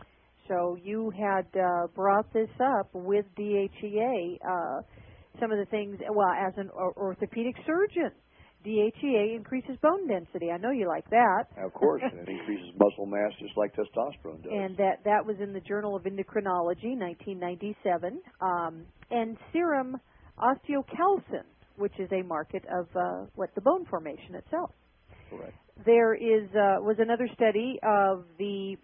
So you had uh, brought this up with D H E A. Uh, Some of the things, well, as an or- orthopedic surgeon, D H E A increases bone density. I know you like that. Of course, and it increases muscle mass just like testosterone does. And that, that was in the Journal of Endocrinology, nineteen ninety-seven. Um, and serum osteocalcin, which is a market of uh, what the bone formation itself. Correct. There is uh, was another study of the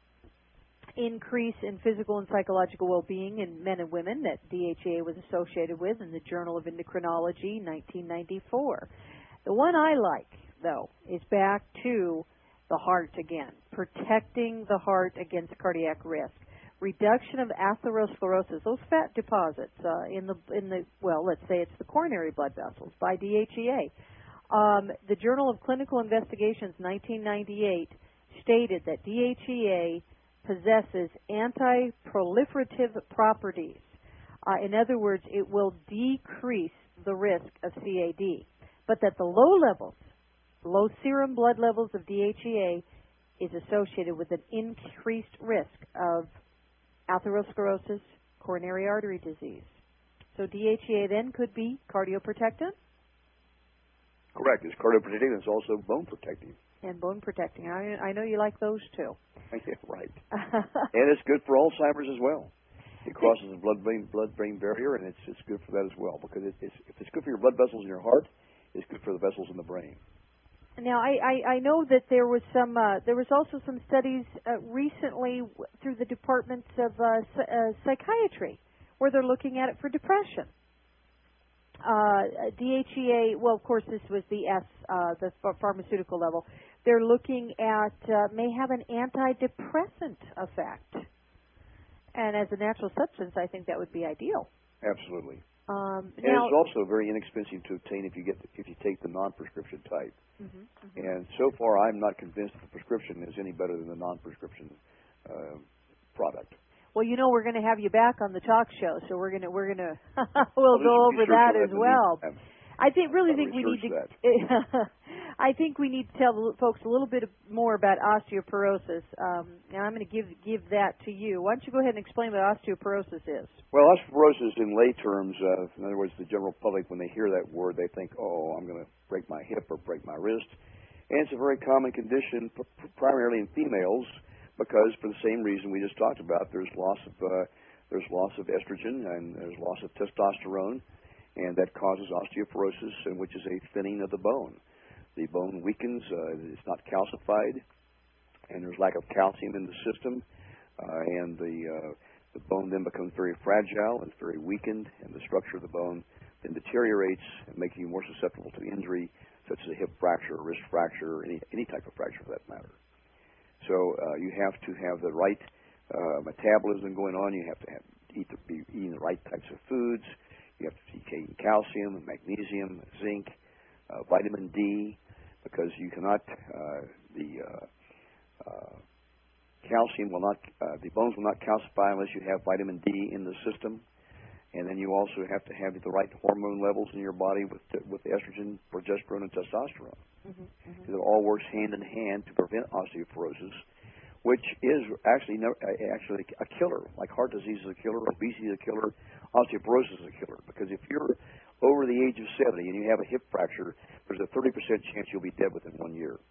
increase in physical and psychological well-being in men and women that D H E A was associated with in the Journal of Endocrinology, nineteen ninety-four. The one I like, though, is back to the heart again, protecting the heart against cardiac risk, reduction of atherosclerosis, those fat deposits uh, in the in the well, let's say it's the coronary blood vessels by D H E A. Um, the Journal of Clinical Investigations, nineteen ninety-eight, stated that D H E A possesses anti-proliferative properties. Uh, in other words, it will decrease the risk of C A D, but that the low levels, low serum blood levels of D H E A is associated with an increased risk of atherosclerosis, coronary artery disease. So D H E A then could be cardioprotective? Correct. It's cardioprotective. It's also bone protective. And bone protecting. I, I know you like those too. Yeah, right. And it's good for Alzheimer's as well. It crosses the blood-brain blood-brain barrier, and it's it's good for that as well because it, it's, if it's good for your blood vessels in your heart, it's good for the vessels in the brain. Now, I, I, I know that there was some uh, there was also some studies uh, recently w- through the departments of uh, s- uh, psychiatry where they're looking at it for depression. Uh, D H E A, well, of course, this was the S, uh, the ph- pharmaceutical level. They're looking at uh, may have an antidepressant effect, and as a natural substance, I think that would be ideal. Absolutely. Um, and now, it's also very inexpensive to obtain if you get if you take the non-prescription type. mm-hmm, mm-hmm. And so far, I'm not convinced that the prescription is any better than the non-prescription uh, product. Well, you know, we're going to have you back on the talk show, so we're going to we're going to we'll I'll do go some over research that on as well. in the meantime. I think really I'll think we need to. research I think we need to tell the folks a little bit more about osteoporosis. Um, and I'm going to give give that to you. Why don't you go ahead and explain what osteoporosis is? Well, osteoporosis in lay terms, uh, in other words, the general public, when they hear that word, they think, oh, I'm going to break my hip or break my wrist. And it's a very common condition, pr- primarily in females, because for the same reason we just talked about, there's loss of uh, there's loss of estrogen and there's loss of testosterone, and that causes osteoporosis, and which is a thinning of the bone. The bone weakens; uh, it's not calcified, and there's lack of calcium in the system, uh, and the uh, the bone then becomes very fragile and very weakened, and the structure of the bone then deteriorates and makes you more susceptible to injury, such as a hip fracture, a wrist fracture, or any, any type of fracture for that matter. So uh, you have to have the right uh, metabolism going on. You have to have, eat the, be eating the right types of foods. You have to be taking calcium, magnesium, zinc, uh, vitamin D, because you cannot, uh, the uh, uh, calcium will not, uh, the bones will not calcify unless you have vitamin D in the system. And then you also have to have the right hormone levels in your body with the, with the estrogen, progesterone, and testosterone. Mm-hmm, mm-hmm. It all works hand in hand to prevent osteoporosis, which is actually no, actually a killer. Like heart disease is a killer, obesity is a killer, osteoporosis is a killer. Because if you're over the age of seventy and you have a hip fracture, there's a thirty percent chance you'll be dead within one year.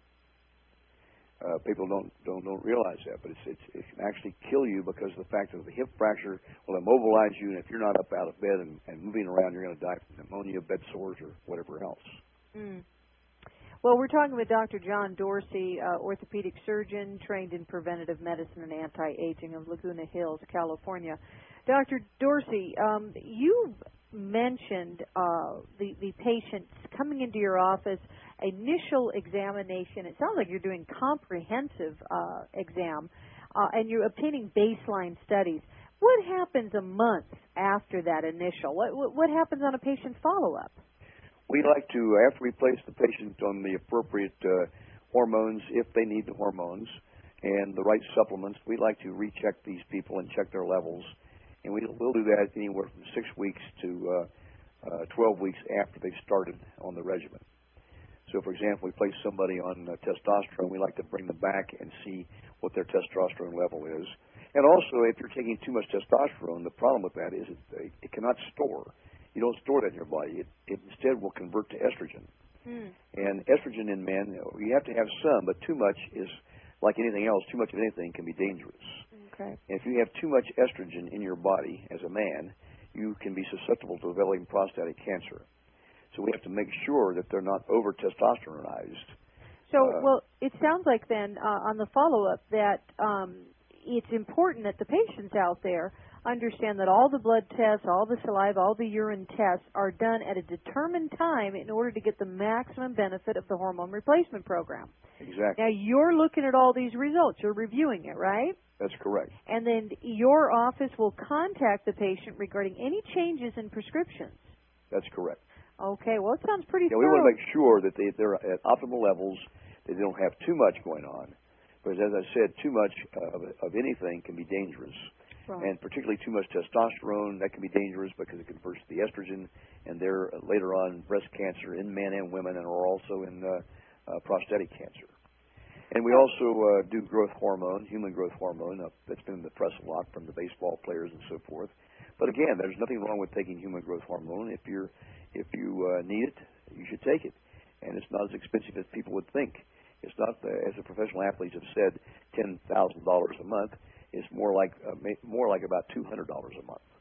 Uh, people don't, don't don't realize that, but it's, it's, it can actually kill you because of the fact that the hip fracture will immobilize you, and if you're not up out of bed and, and moving around, you're going to die from pneumonia, bed sores, or whatever else. Mm. Well, we're talking with Doctor John Dorsey, uh, orthopedic surgeon trained in preventative medicine and anti-aging of Laguna Hills, California. Doctor Dorsey, um, you mentioned uh, the, the patients coming into your office, initial examination. It sounds like you're doing comprehensive uh, exam, uh, and you're obtaining baseline studies. What happens a month after that initial? What, what, what happens on a patient follow-up? We like to, after we place the patient on the appropriate uh, hormones, if they need the hormones, and the right supplements, we like to recheck these people and check their levels. And we, we'll do that anywhere from six weeks to uh, uh, twelve weeks after they've started on the regimen. So, for example, we place somebody on uh, testosterone, we like to bring them back and see what their testosterone level is. And also, if you're taking too much testosterone, the problem with that is it, it cannot store. You don't store that in your body. It, it instead will convert to estrogen. Mm. And estrogen in men, you have to have some, but too much is like anything else. Too much of anything can be dangerous. Okay. And if you have too much estrogen in your body as a man, you can be susceptible to developing prostatic cancer. So we have to make sure that they're not over testosteronized. So, uh, well, it sounds like then uh, on the follow-up that um, it's important that the patients out there understand that all the blood tests, all the saliva, all the urine tests are done at a determined time in order to get the maximum benefit of the hormone replacement program. Exactly. Now, you're looking at all these results. You're reviewing it, right? That's correct. And then your office will contact the patient regarding any changes in prescriptions. That's correct. Okay, well, it sounds pretty yeah, thorough. We want to make sure that they, they're at optimal levels, that they don't have too much going on. Because, as I said, too much of, of anything can be dangerous. Right. And particularly too much testosterone, that can be dangerous because it converts to the estrogen, and they're uh, later on breast cancer in men and women, and are also in uh, uh, prostatic cancer. And we also uh, do growth hormone, human growth hormone. Uh, that's been in the press a lot from the baseball players and so forth. But again, there's nothing wrong with taking human growth hormone. If you're, if you uh, need it, you should take it. And it's not as expensive as people would think. It's not, uh, as the professional athletes have said, ten thousand dollars a month. It's more like uh, more like about two hundred dollars a month.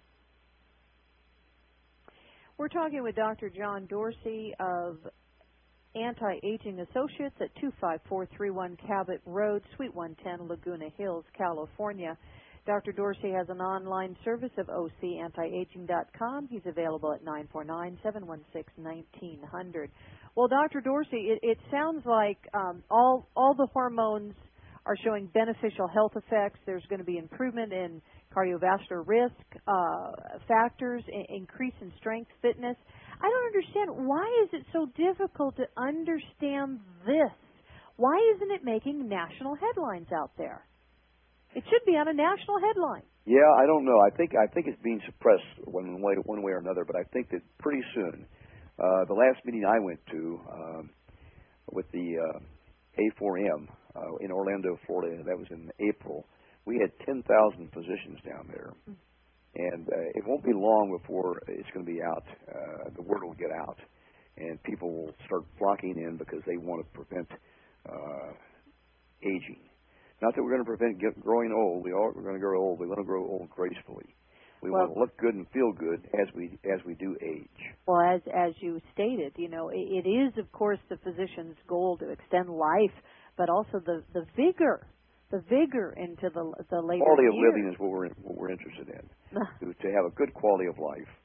We're talking with Doctor John Dorsey of Anti-Aging Associates at two five four three one Cabot Road, Suite one ten, Laguna Hills, California. Doctor Dorsey has an online service of O C anti aging dot com. He's available at nine four nine, seven one six, one nine zero zero. Well, Doctor Dorsey, it, it sounds like um, all all the hormones are showing beneficial health effects. There's going to be improvement in cardiovascular risk uh, factors, I- increase in strength, fitness. I don't understand. Why is it so difficult to understand this? Why isn't it making national headlines out there? It should be on a national headline. Yeah, I don't know. I think I think it's being suppressed one way one way or another. But I think that pretty soon, uh, the last meeting I went to um, with the uh, A four M uh, in Orlando, Florida, that was in April. We had ten thousand physicians down there, and uh, it won't be long before it's going to be out. Uh, the word will get out, and people will start flocking in because they want to prevent uh, aging. Not that we're going to prevent get, growing old. We are, we're going to grow old. We want to grow old gracefully. We well, want to look good and feel good as we as we do age. Well, as as you stated, you know, it, it is of course the physician's goal to extend life, but also the, the vigor, the vigor into the the later quality years. of living is what we're what we're interested in. to, to have a good quality of life,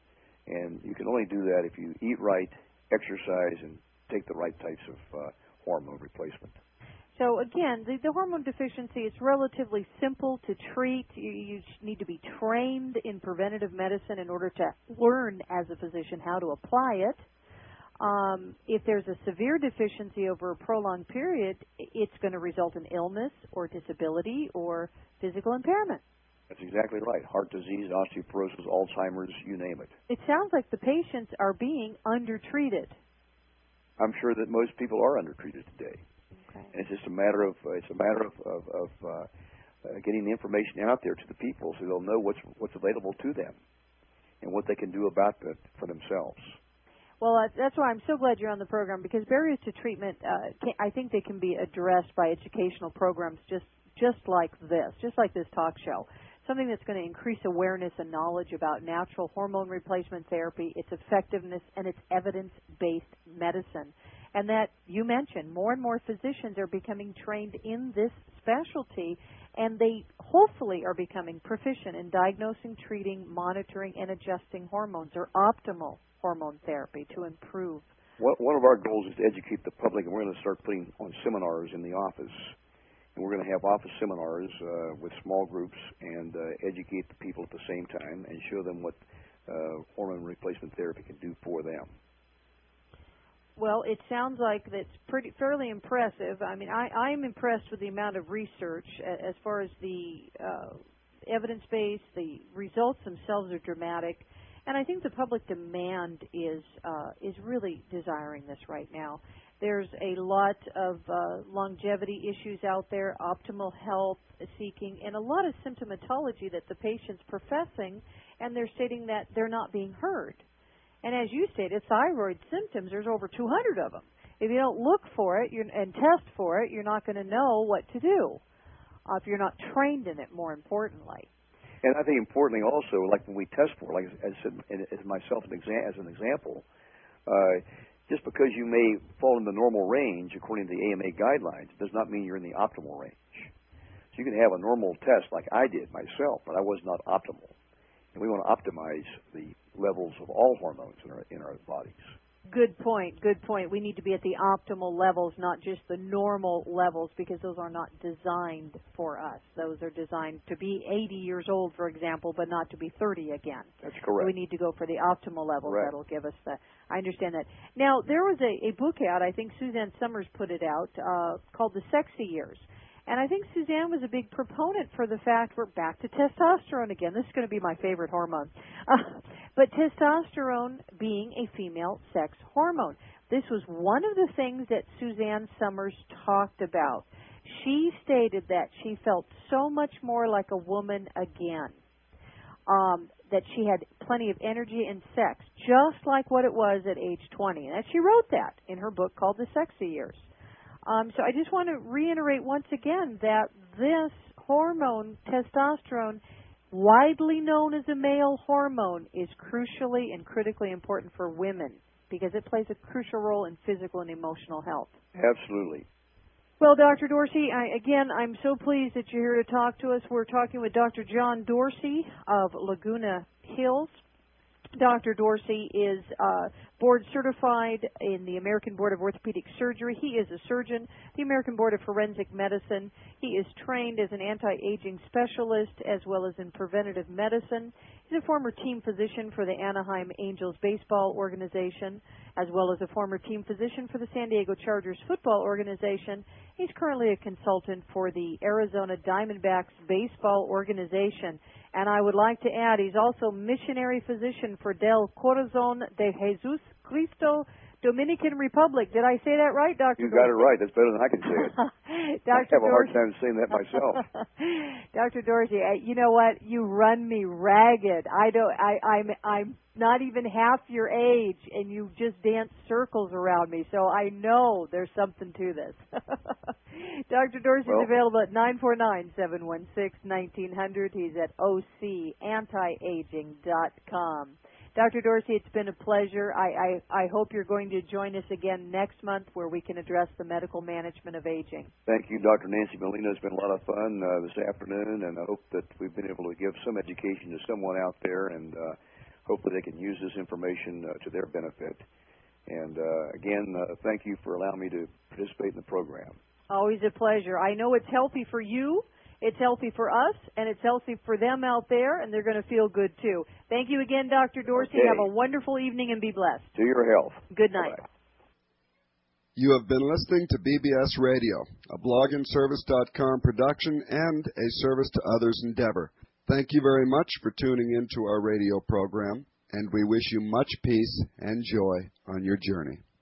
And you can only do that if you eat right, exercise, and take the right types of uh, hormone replacement. So again, the, the hormone deficiency is relatively simple to treat. You, you need to be trained in preventative medicine in order to learn as a physician how to apply it. Um, if there's a severe deficiency over a prolonged period, it's going to result in illness or disability or physical impairment. That's exactly right. Heart disease, osteoporosis, Alzheimer's, you name it. It sounds like the patients are being undertreated. I'm sure that most people are undertreated today. Okay. And it's just a matter of uh, it's a matter of, of, of uh, uh, getting the information out there to the people so they'll know what's what's available to them and what they can do about it for themselves. Well, uh, that's why I'm so glad you're on the program, because barriers to treatment, uh, can, I think they can be addressed by educational programs just just like this, just like this talk show. Something that's going to increase awareness and knowledge about natural hormone replacement therapy, its effectiveness, and its evidence-based medicine. And that, you mentioned, more and more physicians are becoming trained in this specialty, and they hopefully are becoming proficient in diagnosing, treating, monitoring, and adjusting hormones, or optimal hormone therapy to improve. One of our goals is to educate the public, and we're going to start putting on seminars in the office. And we're going to have office seminars uh, with small groups and uh, educate the people at the same time and show them what uh, hormone replacement therapy can do for them. Well, it sounds like that's pretty fairly impressive. I mean, I, I'm impressed with the amount of research as far as the uh, evidence base. The results themselves are dramatic, and I think the public demand is uh, is really desiring this right now. There's a lot of uh, longevity issues out there, optimal health seeking, and a lot of symptomatology that the patient's professing, and they're stating that they're not being heard. And as you stated, thyroid symptoms, there's over two hundred of them. If you don't look for it you're, and test for it, you're not going to know what to do uh, if you're not trained in it, more importantly. And I think importantly also, like when we test for it, like as, as myself an exa- as an example, uh, just because you may fall in the normal range according to the A M A guidelines does not mean you're in the optimal range. So you can have a normal test like I did myself, but I was not optimal. And we want to optimize the levels of all hormones in our, in our bodies. Good point, good point. We need to be at the optimal levels, not just the normal levels, because those are not designed for us. Those are designed to be eighty years old, for example, but not to be thirty again. That's correct. So we need to go for the optimal levels. Correct. That'll give us the, I understand that. Now, there was a, a book out, I think Suzanne Summers put it out, uh, called The Sexy Years. And I think Suzanne was a big proponent for the fact we're back to testosterone again. This is going to be my favorite hormone. Uh, but testosterone being a female sex hormone. This was one of the things that Suzanne Summers talked about. She stated that she felt so much more like a woman again, um, that she had plenty of energy and sex, just like what it was at age twenty. And she wrote that in her book called The Sexy Years. Um, so I just want to reiterate once again that this hormone, testosterone, widely known as a male hormone, is crucially and critically important for women because it plays a crucial role in physical and emotional health. Absolutely. Well, Doctor Dorsey, I, again, I'm so pleased that you're here to talk to us. We're talking with Doctor John Dorsey of Laguna Hills. Doctor Dorsey is uh, board certified in the American Board of Orthopedic Surgery. He is a surgeon, the American Board of Forensic Medicine. He is trained as an anti-aging specialist as well as in preventative medicine. He's a former team physician for the Anaheim Angels baseball organization, as well as a former team physician for the San Diego Chargers football organization. He's currently a consultant for the Arizona Diamondbacks baseball organization. And I would like to add, he's also missionary physician for Del Corazon de Jesus Cristo, Dominican Republic. Did I say that right, Doctor You got it right. That's better than I can say it. Doctor I have a hard Dorsey. time saying that myself. Doctor Dorsey, you know what? You run me ragged. I don't. I, I'm. I'm not even half your age, and you just dance circles around me. So I know there's something to this. Doctor Dorsey is well, available at nine four nine, seven one six, one nine zero zero. He's at O C anti aging dot com. Doctor Dorsey, it's been a pleasure. I, I, I hope you're going to join us again next month where we can address the medical management of aging. Thank you, Doctor Nancy Molina. It's been a lot of fun uh, this afternoon, and I hope that we've been able to give some education to someone out there, and uh, hopefully they can use this information uh, to their benefit. And uh, again, uh, thank you for allowing me to participate in the program. Always a pleasure. I know it's healthy for you, it's healthy for us, and it's healthy for them out there, and they're going to feel good too. Thank you again, Doctor Dorsey. Okay. Have a wonderful evening and be blessed. To your health. Good night. Bye-bye. You have been listening to B B S Radio, a blogin service dot com production and a service to others endeavor. Thank you very much for tuning into our radio program, and we wish you much peace and joy on your journey.